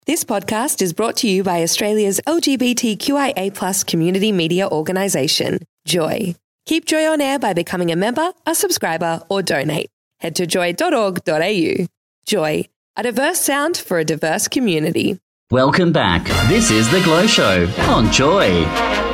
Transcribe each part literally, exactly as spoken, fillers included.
This podcast is brought to you by Australia's L G B T Q I A plus community media organisation, Joy. Keep Joy on air by becoming a member, a subscriber or donate. Head to joy dot org dot a u. Joy, a diverse sound for a diverse community. Welcome back. This is The Glow Show on Joy.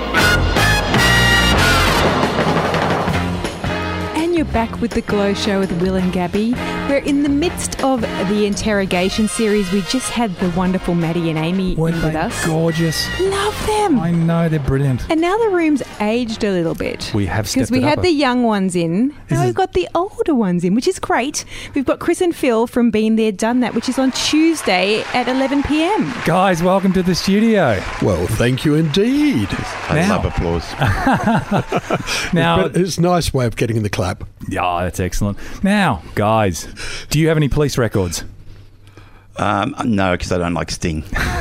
You're back with The Glow Show with Will and Gabby. We're in the midst of the interrogation series. We just had the wonderful Maddie and Amy Weren't in with they us. Gorgeous. Love them. I know, they're brilliant. And now the room's aged a little bit. We have stepped Because we it had up the a- young ones in. Now Is we've it- got the older ones in, which is great. We've got Chris and Phil from Been There, Done That, which is on Tuesday at eleven p.m. Guys, welcome to the studio. Well, thank you indeed. I Now- love applause. Now, But it's a nice way of getting the clap. yeah, that's excellent. Now, guys, do you have any police records? Um, no, because I don't like Sting.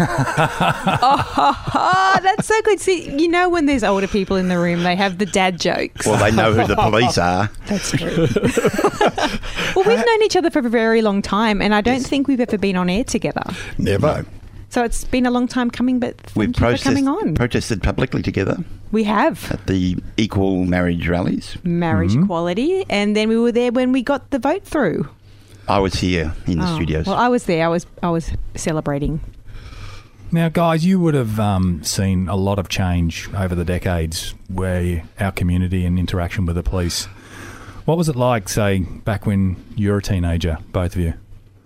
Oh, that's so good. See, you know when there's older people in the room, they have the dad jokes. Well, they know who the police are. That's true. Well, we've known each other for a very long time, and I don't Yes. think we've ever been on air together. Never. So it's been a long time coming, but We've thank you for protest, coming on. protested publicly together We have at the equal marriage rallies. marriage Mm-hmm. equality, and then we were there when we got the vote through. I was here in the Oh, studios. Well, I was there. I was I was celebrating. Now, guys, you would have um, seen a lot of change over the decades where our community and interaction with the police. What was it like, say, back when you were a teenager, both of you?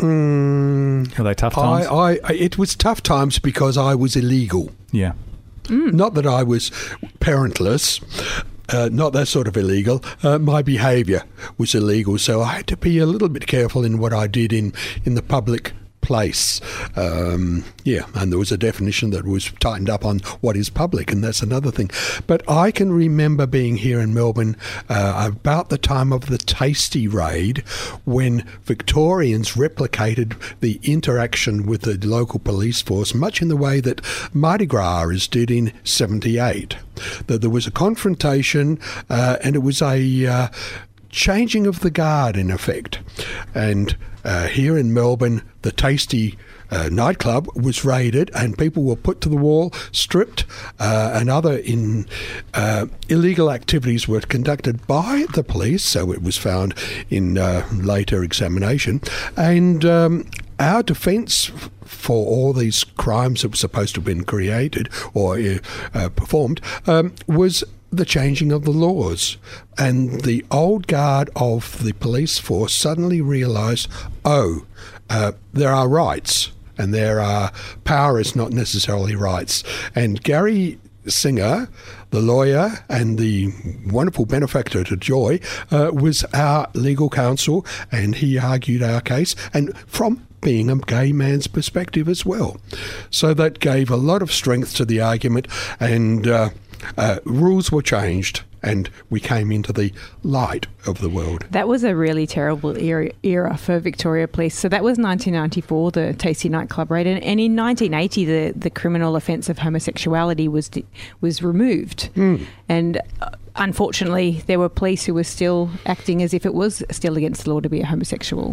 Mm, Were they tough I, times? I, it was tough times because I was illegal. yeah. Not that I was parentless. Uh, not that sort of illegal. Uh, my behaviour was illegal, so I had to be a little bit careful in what I did in, in the public place. Um, yeah, and there was a definition that was tightened up on what is public, and that's another thing. But I can remember being here in Melbourne uh, about the time of the Tasty raid, when Victorians replicated the interaction with the local police force much in the way that Mardi Gras is did in seventy-eight. That there was a confrontation, uh, and it was a uh, changing of the guard in effect. And uh, here in Melbourne, the Tasty uh, nightclub was raided and people were put to the wall, stripped, uh, and other in uh, illegal activities were conducted by the police, so it was found in uh, later examination. And um, our defence for all these crimes that were supposed to have been created or uh, performed um, was the changing of the laws. And the old guard of the police force suddenly realised, oh, uh, there are rights and there are power is not necessarily rights. And Gary Singer, the lawyer and the wonderful benefactor to Joy, uh, was our legal counsel, and he argued our case, and from being a gay man's perspective as well. So that gave a lot of strength to the argument, and uh, uh, rules were changed, and we came into the light of the world. That was a really terrible era, era for Victoria Police. So that was nineteen ninety-four, the Tasty nightclub raid, and, and in nineteen eighty, the, the criminal offence of homosexuality was was removed. Mm. And uh, unfortunately, there were police who were still acting as if it was still against the law to be a homosexual.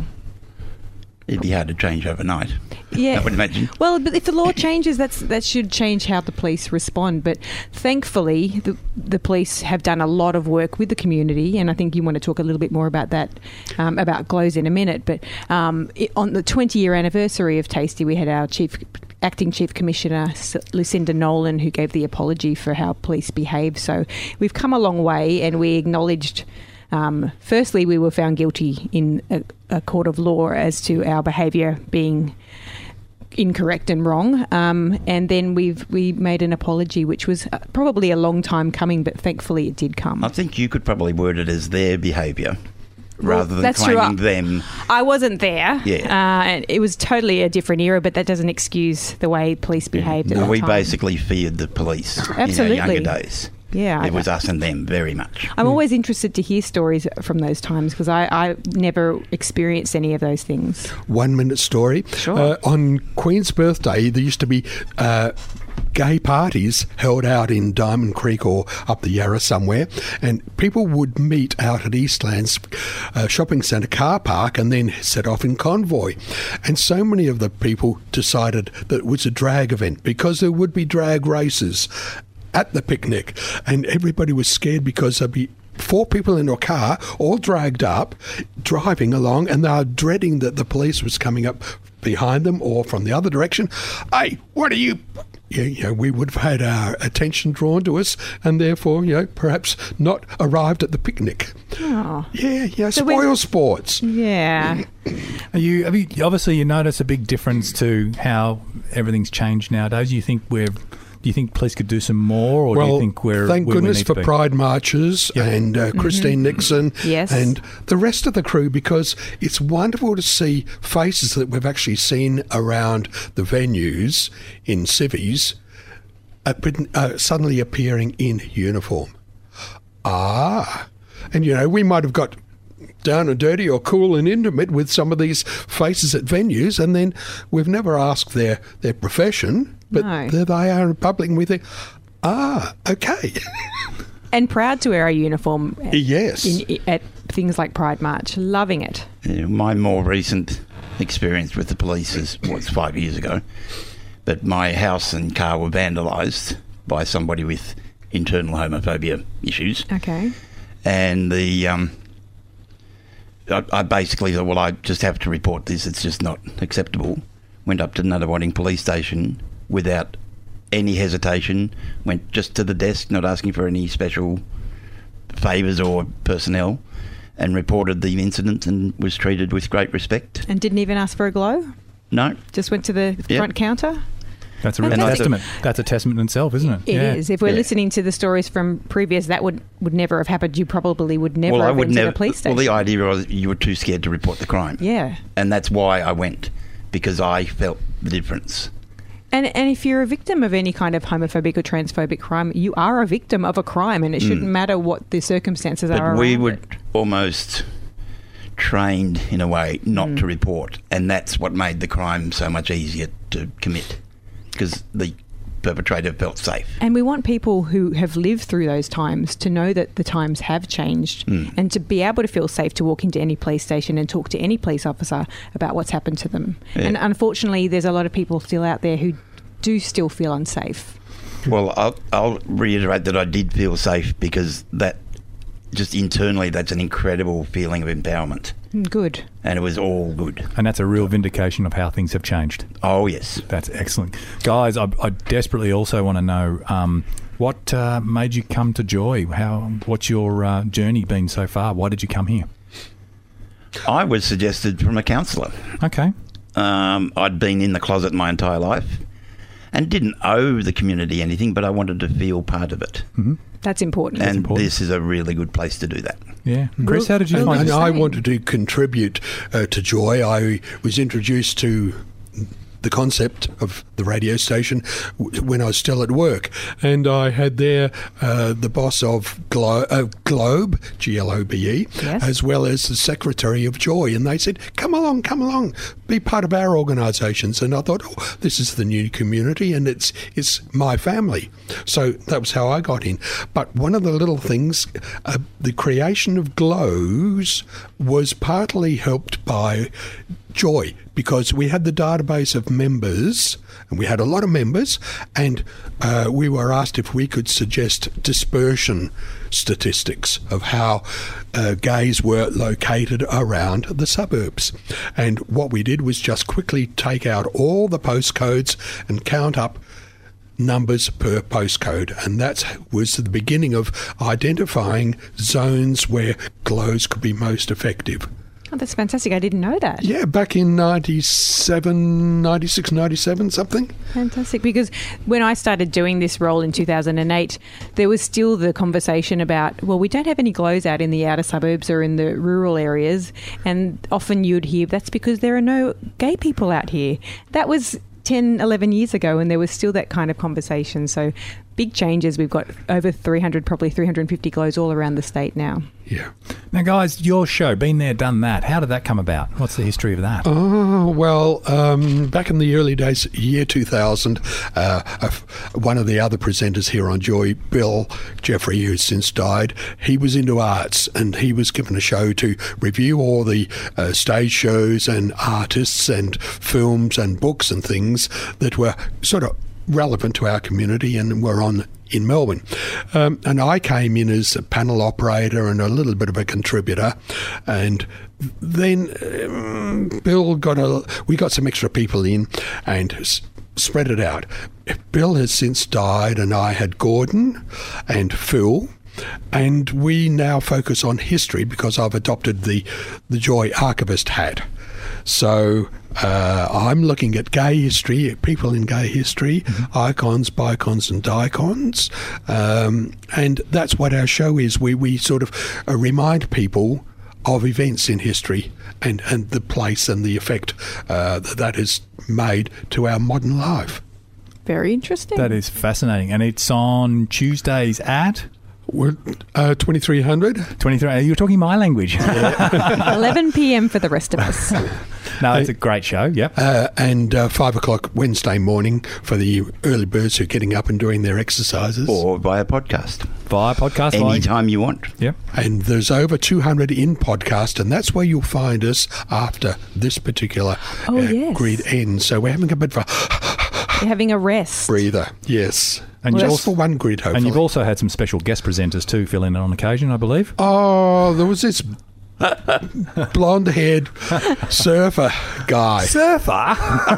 It'd be hard to change overnight. Yeah, I would imagine. Well, but if the law changes, that's that should change how the police respond. But thankfully, the the police have done a lot of work with the community, and I think you want to talk a little bit more about that, um, about Glows in a minute. But um, it, on the twenty-year anniversary of Tasty, we had our chief. Acting Chief Commissioner Lucinda Nolan, who gave the apology for how police behave. So we've come a long way, and we acknowledged. Um, firstly, we were found guilty in a, a court of law as to our behaviour being incorrect and wrong, um, and then we've we made an apology, which was probably a long time coming, but thankfully it did come. I think you could probably word it as their behaviour. Well, rather than that's claiming true. them. I wasn't there. Yeah. Uh, and it was totally a different era, but that doesn't excuse the way police behaved at No, that we time. basically feared the police Absolutely. in our younger days. Yeah, It was us and them very much. I'm always interested to hear stories from those times because I, I never experienced any of those things. One minute story. Sure. Uh, on Queen's birthday, there used to be uh, gay parties held out in Diamond Creek or up the Yarra somewhere, and people would meet out at Eastlands uh, shopping centre car park and then set off in convoy. And so many of the people decided that it was a drag event because there would be drag races at the picnic, and everybody was scared because there'd be four people in a car, all dragged up, driving along, and they were dreading that the police was coming up behind them or from the other direction. Hey, what are you... Yeah, you know, we would have had our attention drawn to us and therefore, you know, perhaps not arrived at the picnic. Oh. Yeah, yeah, So spoil when- sports. Yeah. Are you, have you obviously you notice a big difference to how everything's changed nowadays? You think we're do you think police could do some more, or well, do you think we're thank where we goodness need for to be? Pride marches Yep. and uh, Christine Nixon Yes. and the rest of the crew, because it's wonderful to see faces that we've actually seen around the venues in civvies uh, uh, suddenly appearing in uniform. Ah, and you know, we might have got down and dirty or cool and intimate with some of these faces at venues, and then we've never asked their, their profession, but No. there they are in public and we think, ah, okay. And proud to wear our uniform at, Yes. in, at things like Pride March. Loving it. Yeah, my more recent experience with the police is was five years ago, but my house and car were vandalised by somebody with internal homophobia issues, Okay. and the um, I, I basically thought, well, I just have to report this. It's just not acceptable. Went up to Nunawading Police Station without any hesitation. Went just to the desk, not asking for any special favours or personnel, and reported the incident and was treated with great respect. And didn't even ask for a glow? No, Just went to the Yeah. front counter? That's a real Fantastic. testament. That's a testament in itself, isn't it? It is. Yeah. If we're Yeah. listening to the stories from previous, that would, would never have happened. You probably would never well, I have would been never. to the police station. Well, the idea was you were too scared to report the crime, Yeah. and that's why I went, because I felt the difference. And and if you're a victim of any kind of homophobic or transphobic crime, you are a victim of a crime, and it shouldn't matter what the circumstances But are we around were it. almost trained in a way not to report, and that's what made the crime so much easier to commit, because the perpetrator felt safe. And we want people who have lived through those times to know that the times have changed and to be able to feel safe to walk into any police station and talk to any police officer about what's happened to them. Yeah. And unfortunately, there's a lot of people still out there who do still feel unsafe. Well, I'll, I'll reiterate that I did feel safe, because that just internally, that's an incredible feeling of empowerment, Mm, Good. and it was all good. And that's a real vindication of how things have changed. Oh yes. That's excellent. Guys, I, I desperately also want to know um, what uh, made you come to Joy? How? What's your uh, journey been so far? Why did you come here? I was suggested from a counsellor. Okay. Um, I'd been in the closet my entire life and didn't owe the community anything, but I wanted to feel part of it. That's important. and important. this is a really good place to do that. Yeah. Chris, how did you Well, find And it? the I same. wanted to contribute uh, to Joy. I was introduced to the concept of the radio station w- when I was still at work, and I had there uh, the boss of Glo- uh, Globe, G L O B E, Yes. as well as the secretary of Joy, and they said, come along, come along, be part of our organisations. And I thought, oh, this is the new community and it's it's my family. So that was how I got in. But one of the little things, uh, the creation of Glows was partly helped by Joy, because we had the database of members, and we had a lot of members, and uh, we were asked if we could suggest dispersion statistics of how uh, gays were located around the suburbs. And what we did was just quickly take out all the postcodes and count up numbers per postcode, and that was the beginning of identifying zones where glows could be most effective. Oh, that's fantastic. I didn't know that. Yeah, back in ninety-seven, ninety-six, ninety-seven, something. Fantastic. Because when I started doing this role in two thousand eight, there was still the conversation about, well, we don't have any glows out in the outer suburbs or in the rural areas. And often you'd hear that's because there are no gay people out here. That was ten, eleven years ago, and there was still that kind of conversation. So big changes. We've got over three hundred, probably three hundred fifty glows all around the state now. Yeah. Now, guys, your show, been there, done that. How did that come about? What's the history of that? Oh, well, um, back in the early days, year two thousand, uh, uh, one of the other presenters here on Joy, Bill Jeffrey, who's since died, he was into arts, and he was given a show to review all the uh, stage shows and artists and films and books and things that were sort of relevant to our community and were on in Melbourne. Um, and I came in as a panel operator and a little bit of a contributor. And then um, Bill got a, we got some extra people in and s- spread it out. Bill has since died, and I had Gordon and Phil. And we now focus on history because I've adopted the, the Joy Archivist hat. So uh, I'm looking at gay history, people in gay history, mm-hmm. icons, bicons and dicons. Um, and that's what our show is. We, we sort of uh, remind people of events in history and, and the place and the effect uh, that that has made to our modern life. Very interesting. That is fascinating. And it's on Tuesdays at... We're uh, twenty-three hundred. twenty-three. You're talking my language. eleven p.m. for the rest of us. No, it's a great show. Yep. Uh, and uh, five o'clock Wednesday morning for the early birds who are getting up and doing their exercises. Or via podcast. Via podcast. Anytime you want. Yep. And there's over two hundred in podcast, and that's where you'll find us after this particular Oh, uh, yes. grid ends. So we're having a bit of a You're having a rest. breather. Yes. And Just you've also, for one grid, hopefully. and you've also had some special guest presenters too fill in on occasion, I believe. Oh, there was this blonde-haired surfer guy. Surfer?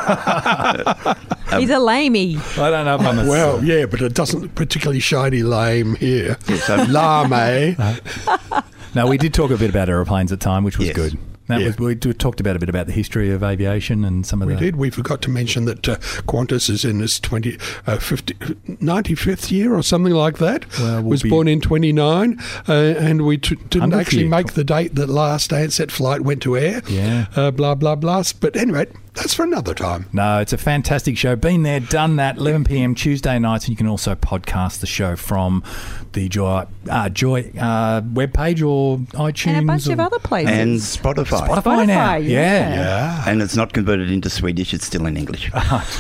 He's a lamey. I don't know if I'm a Well, yeah, but it doesn't particularly shiny lame here. so- Lame. No, we did talk a bit about aeroplanes at the time, which was Yes. good. That Yeah. was, we d- talked about a bit about the history of aviation and some of We the... did. We forgot to mention that uh, Qantas is in its twenty, uh, fifty, ninety-fifth year or something like that. Well, we'll was be- born in twenty-nine, uh, and we t- didn't hundredth actually year. make the date that last Ansett flight went to air. Yeah. Uh, blah, blah, blah. But anyway, that's for another time. No, it's a fantastic show. Been there, done that. eleven p.m. Tuesday nights, and you can also podcast the show from the Joy uh, Joy uh, webpage or iTunes And a bunch or of other places. And Spotify. Spotify, now. Spotify, Yeah. Yeah. And it's not converted into Swedish, it's still in English.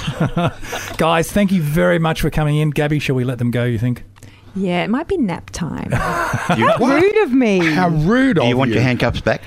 Guys, thank you very much for coming in. Gabby, shall we let them go, you think? Yeah, it might be nap time. You, What? Rude of me. How rude do of you want you. your handcuffs back?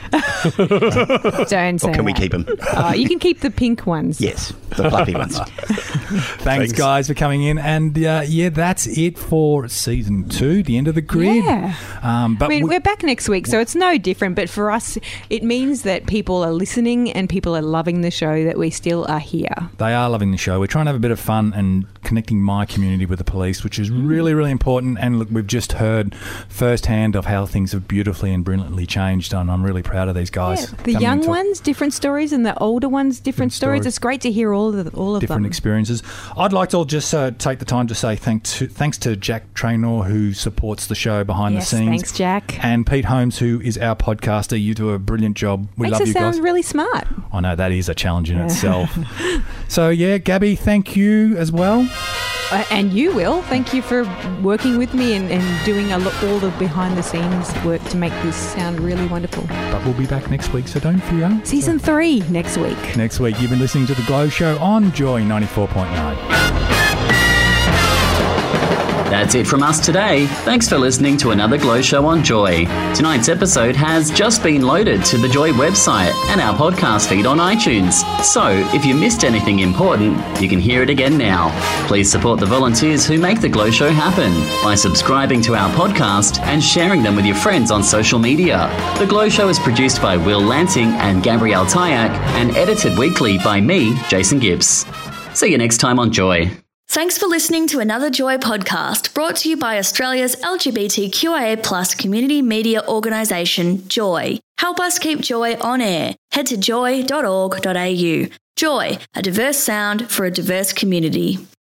Don't say Or can we that. keep them? Oh, you can keep the pink ones. Yes, the fluffy ones. Thanks, Thanks. guys, for coming in. And uh, yeah, that's it for season two, the end of the grid. Yeah. Um, but I mean, we- we're back next week, so it's no different. But for us, it means that people are listening and people are loving the show, that we still are here. they are loving the show. We're trying to have a bit of fun and connecting my community with the police, which is really, really important. And look, we've just heard firsthand of how things have beautifully and brilliantly changed, and I'm really proud of these guys. Yeah. The coming young into ones, different stories, and the older ones, different Different stories. stories. It's great to hear all of the, all of different them. experiences. I'd like to just uh, take the time to say thank to, thanks to Jack Traynor, who supports the show behind Yes, the scenes. thanks, Jack. And Pete Holmes, who is our podcaster. You do a brilliant job. We Makes love us you sound guys. really smart. I know that is a challenge in itself. So yeah, Gabby, thank you as well. Uh, and you, Will. Thank you for working with me and, and doing a lo- all the behind the scenes work to make this sound really wonderful. But we'll be back next week, so don't fear. Season three next week. Next week, you've been listening to The Glow Show on Joy ninety-four point nine. That's it from us today. Thanks for listening to another Glow Show on Joy. Tonight's episode has just been loaded to the Joy website and our podcast feed on iTunes. So, if you missed anything important, you can hear it again now. Please support the volunteers who make the Glow Show happen by subscribing to our podcast and sharing them with your friends on social media. The Glow Show is produced by Will Lansing and Gabrielle Tyack and edited weekly by me, Jason Gibbs. See you next time on Joy. Thanks for listening to another Joy podcast brought to you by Australia's L G B T Q I A plus community media organisation, Joy. Help us keep Joy on air. Head to joy dot org dot a u. Joy, a diverse sound for a diverse community.